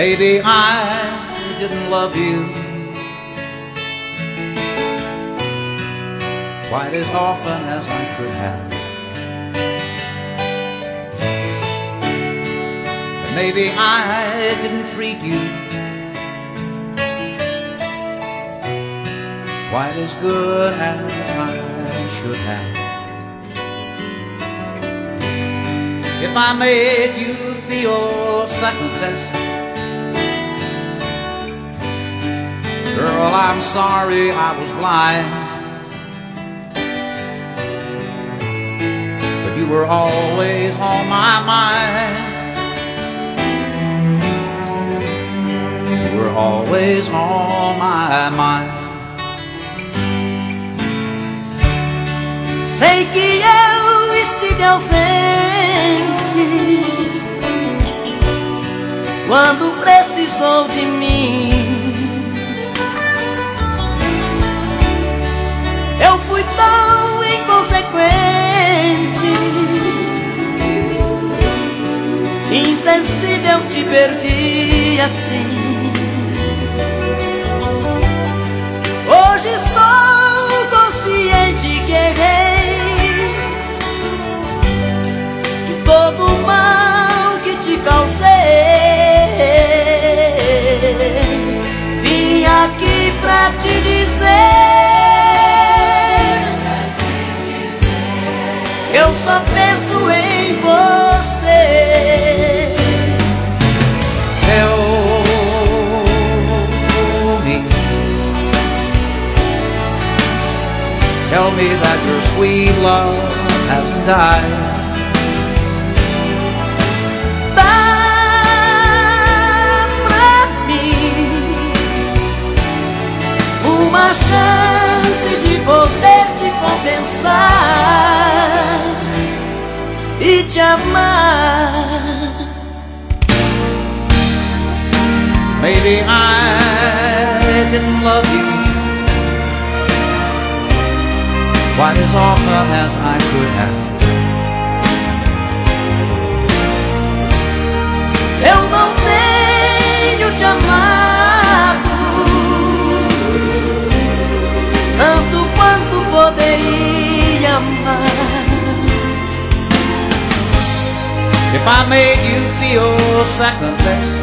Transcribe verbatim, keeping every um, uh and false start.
Maybe I didn't love you quite as often as I could have. And maybe I didn't treat you quite as good as I should have. If I made you feel second best, girl, I'm sorry I was blind. But you were always on my mind. You were always on my mind. Sei que eu estive ausente quando precisou de mim. Eu fui tão inconsequente, insensível, te perdi assim. Hoje estou consciente que errei de todo o mal que te causei. Vim aqui pra te dizer, eu só penso em você. Tell me, tell me that your sweet love hasn't died. Uma chance de poder te compensar e te amar. Maybe I didn't love you quite as often as I could have. Eu não tenho te amado tanto quanto poderia amar. If I made you feel second best,